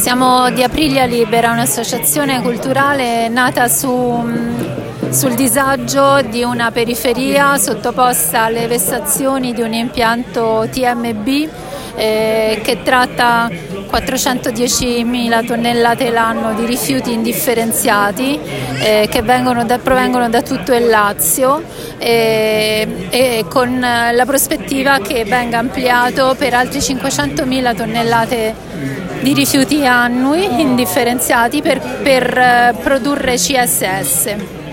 Siamo di Aprilia Libera, un'associazione culturale nata sul disagio di una periferia sottoposta alle vessazioni di un impianto TMB che tratta 410.000 tonnellate l'anno di rifiuti indifferenziati che provengono da tutto il Lazio e con la prospettiva che venga ampliato per altri 500.000 tonnellate di rifiuti annui indifferenziati per produrre CSS.